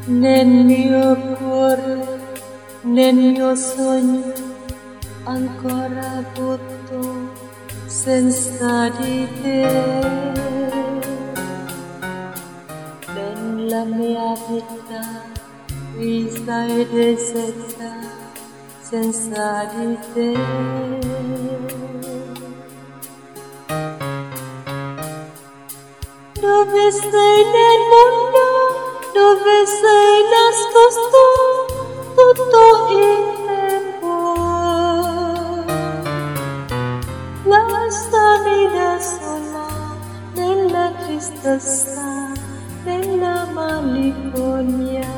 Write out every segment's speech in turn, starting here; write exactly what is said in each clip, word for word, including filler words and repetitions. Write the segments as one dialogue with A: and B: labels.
A: nel mio cuore, nel mio sogno, ancora butto senza di te. Nella mia vita trista e deserta senza di te. Dove sei nel mondo? Dove sei nascosto tutto il tempo? Lasciami da sola nella tristezza, nella malinconia.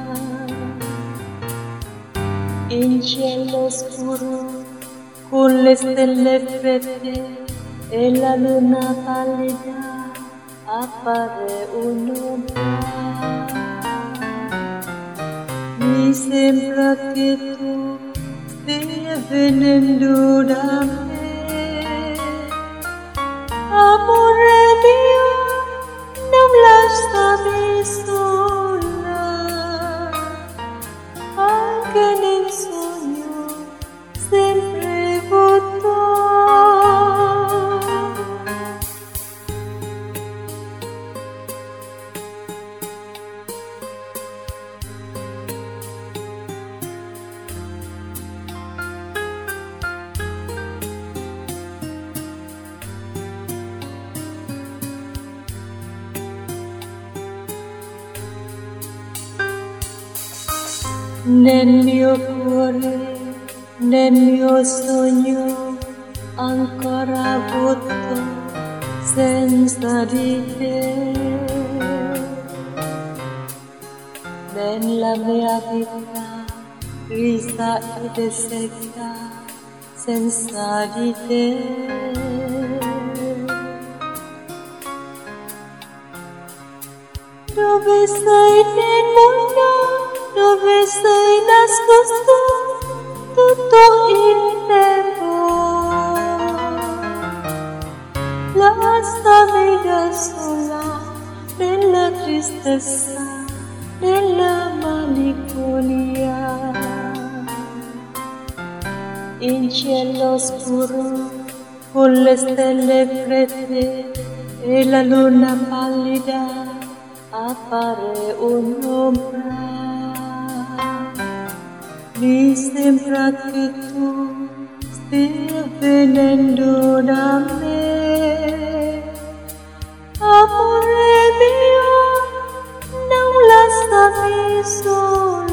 A: In cielo scuro, con le stelle fredde e la luna pallida, appare un'ombra. Mi sembra che tu stia venendo da me. Amore mio, non lasciami sola, anche nel sogno sempre vuoto. Nel mio cuore, nel mio sogno, ancora vuoto senza di te. Nella mia vita trista e deserta senza di te. Dove sei nel mondo? Dove sei nascosto tutto il tempo? Lasciami da sola nella tristezza, nella malinconia. In cielo scuro, con le stelle fredde e la luna pallida, appare un'ombra. Mi sembra che tu stia venendo da me. Amore mio, non lasciami sola.